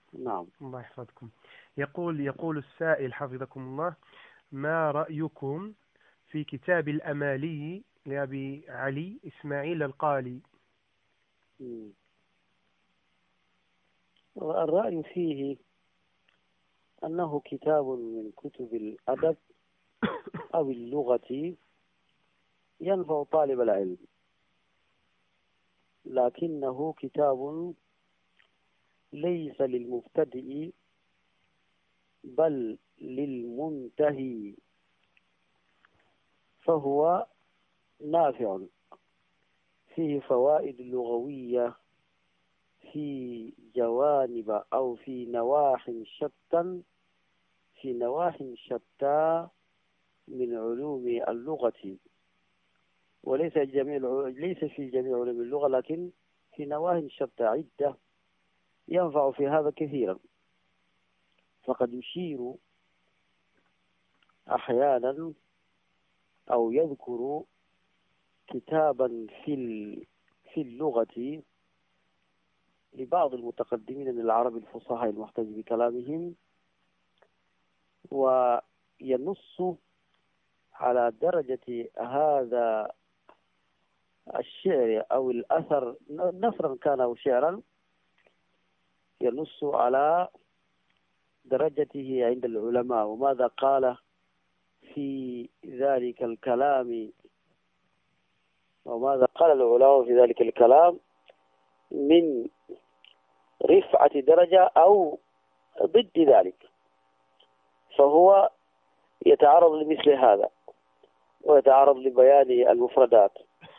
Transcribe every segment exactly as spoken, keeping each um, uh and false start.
نعم. الله يحفظكم. يقول يقول السائل حفظكم الله: ما رأيكم في كتاب الأمالي لأبي علي إسماعيل القالي؟ مم. الرأي فيه أنه كتاب من كتب الأدب أو اللغة ينفع طالب العلم، لكنه كتاب ليس للمبتدئ بل للمنتهي، فهو نافع، فيه فوائد لغوية في جوانب أو في نواح شتى في نواح شتى من علوم اللغة، وليس جميع ليس في جميع علوم اللغة، لكن في نواح شتى عدة ينفع في هذا كثيرا. فقد يشير أحيانا أو يذكر كتابا في في اللغة لبعض المتقدمين من العرب الفصحاء المحتج بكلامهم، وينص على درجة هذا الشعر أو الأثر نثرا كان أو شعرا، ينص على درجته عند العلماء وماذا قال في ذلك الكلام، وماذا قال العلماء في ذلك الكلام من رفعة درجة أو ضد ذلك. فهو يتعرض لمثل هذا، ويتعرض لبيان المفردات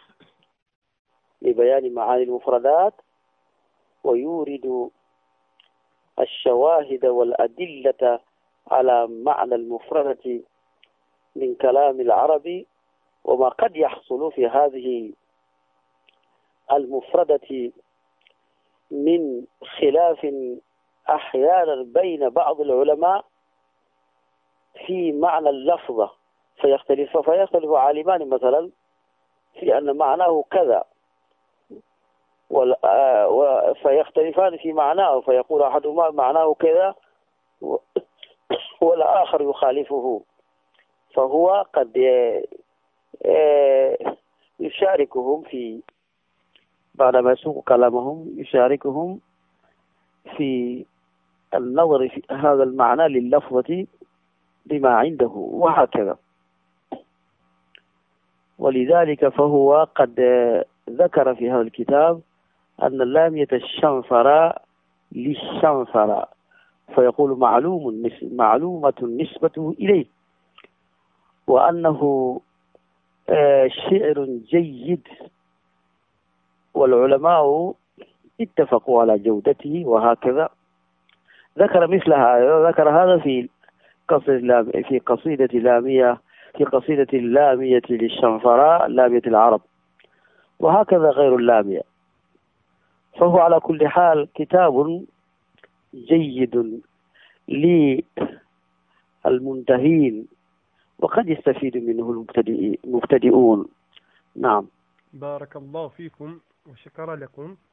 لبيان معاني المفردات، ويورد الشواهد والأدلة على معنى المفردة من كلام العرب، وما قد يحصل في هذه المفردة من خلاف أحيانا بين بعض العلماء في معنى اللفظة، فيختلف فيختلف عالمان مثلا في أن معناه كذا، فيختلفان في معناه، فيقول أحدهما معناه كذا والآخر يخالفه، فهو قد يشاركهم في بعدما يسوق كلامهم يشاركهم في النظر في هذا المعنى لللفظة بما عنده وهكذا. ولذلك فهو قد ذكر في هذا الكتاب أن اللامية الشنفر للشنفر، فيقول معلوم معلومة نسبته إليه، وأنه شعر جيد، والعلماء اتفقوا على جودته وهكذا. ذكر مثل هذا ذكر هذا في قصيدة في قصيدة لامية في قصيدة اللامية للشنفراء لامية العرب، وهكذا غير اللامية. فهو على كل حال كتاب جيد للمنتهين، وقد يستفيد منه المبتدئون. نعم. بارك الله فيكم وشكرا لكم.